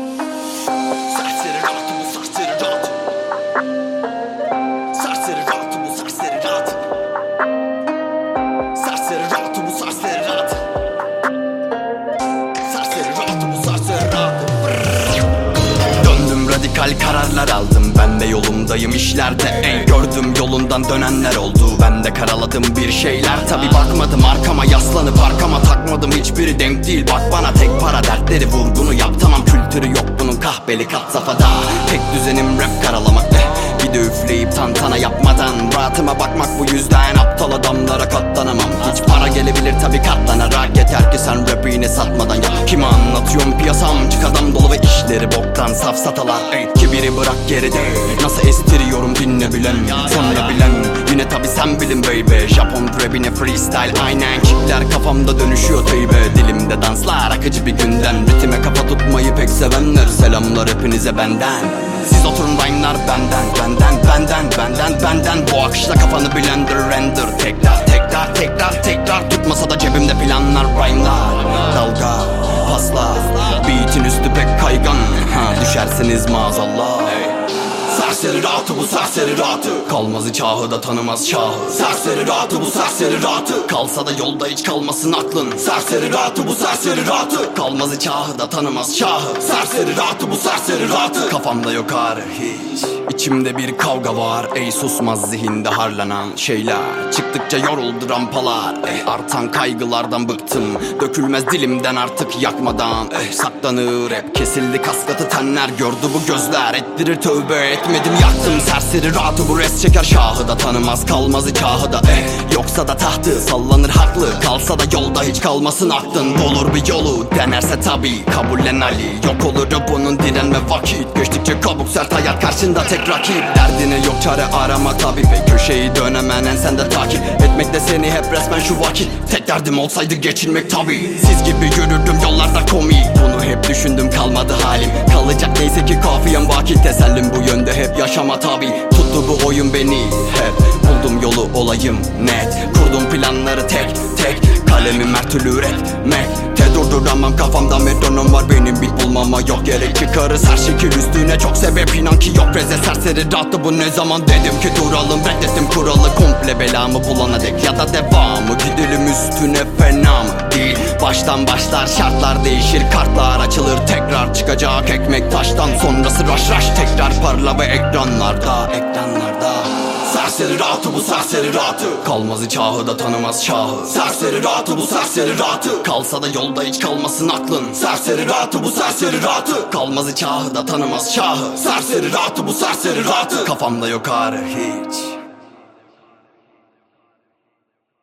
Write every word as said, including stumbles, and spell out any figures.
Serseri rahatı bu serseri rahatı. Serseri rahatı bu serseri rahatı. Serseri rahatı bu serseri rahatı. Serseri rahatı bu serseri rahatı. Döndüm radikal kararlar aldım. Ben de yolumdayım işlerde. Ey gördüm yolundan dönenler oldu. Ben de karaladım bir şeyler. Tabi bakmadım arkama yaslanıp arkama takmadım. Hiçbiri denk değil bak bana tek para dertleri vurgunu yap. Tamam kültürü yok bunun kahpeli kat safhada. Tek düzenim rap karalamak be. Bir de üfleyip tantana yapmadan rahatıma bakmak bu yüzden aptal adamlara katlanamam. Hiç para gelebilir tabi katlanarak. Yeter ki sen rapini satmadan yap. Kime anlatıyorum piyasamcık adam dolu ve işleri boktan safsatalar. Ey kibiri bırak geride. Nasıl estiriyorum dinle bilen. Sonra bilen yine tabi sen bilin baby. Japon rapine freestyle aynen kickler kafamda dönüşüyor teybe. Dilimde danslar akıcı bir günden. Ritime kafa tutmayı pek sevenler. Selamlar hepinize benden. Siz oturun rhyme'lar benden, benden, benden, benden, benden. Bu akışla kafanı blender render. Tekrar, tekrar, tekrar, tekrar. Tutmasa da cebimde planlar rhyme'lar. Dalga, pasla, beat'in üstü pek kaygan. Ha, düşersiniz maazallah. Serseri rahatı bu serseri rahatı. Kalmaz hiç ahı da tanımaz şahı. Serseri rahatı bu serseri rahatı. Kalsa da yolda hiç kalmasın aklın. Serseri rahatı bu serseri rahatı. Kalmaz hiç ahı da tanımaz şahı. Serseri rahatı bu serseri rahatı. Kafamda yok ağrı hiç. İçimde bir kavga var. Ey susmaz zihinde harlanan şeyler. Çıktıkça yoruldu rampalar. Eh artan kaygılardan bıktım. Dökülmez dilimden artık yakmadan. Eh saklanır hep kesildi kaskatı tenler. Gördü bu gözler ettirir tövbe etmedim yaktım. Serseri rahatı bu res çeker şahı da tanımaz. Kalmaz hiç ahı da eh. Yoksa da tahtı sallanır haklı. Kalsa da yolda hiç kalmasın aklın. Bulur bir yolu denerse tabi. Kabullen Ali yok olur bunun direnme vakit. Geçtikçe kabuk sert hayat karşında tek rakip. Derdine yok çare arama tabi. Ve köşeyi dönemen ensende takip etmek de seni hep resmen şu vakit. Tek derdim olsaydı geçinmek tabi. Siz gibi yürürdüm yollarda komik. Bunu hep düşündüm kalmadı halim. Kalacak neyse ki kafiyem vakit. Tesellim bu yönde hep yaşama tabi. Tuttu bu oyun beni hep. Buldum yolu olayım net. Kurdum planları tek tek. Kalemim her türlü üretmek. Te durduramam kafamda metronom var benim bit bulmama yok gerek. Çıkarız her şekil üstüne çok sebep inan ki yok. Reze serseri rahatı bu ne zaman dedim ki duralım. Reddettim kuralı komple belamı bulana dek. Ya da devamı gidelim üstüne fena mı değil. Baştan başlar şartlar değişir. Kartlar açılır tekrar çıkacak ekmek taştan. Sonrası raş raş tekrar parla ve ekranlarda ekranlarda. Serseri rahatı bu serseri rahatı. Kalmaz hiç ahı da tanımaz şahı. Serseri rahatı bu serseri rahatı. Kalsa da yolda hiç kalmasın aklın. Serseri rahatı bu serseri rahatı. Kalmaz hiç ahı da tanımaz şahı. Serseri rahatı bu serseri rahatı. Kafamda yok ağrı hiç.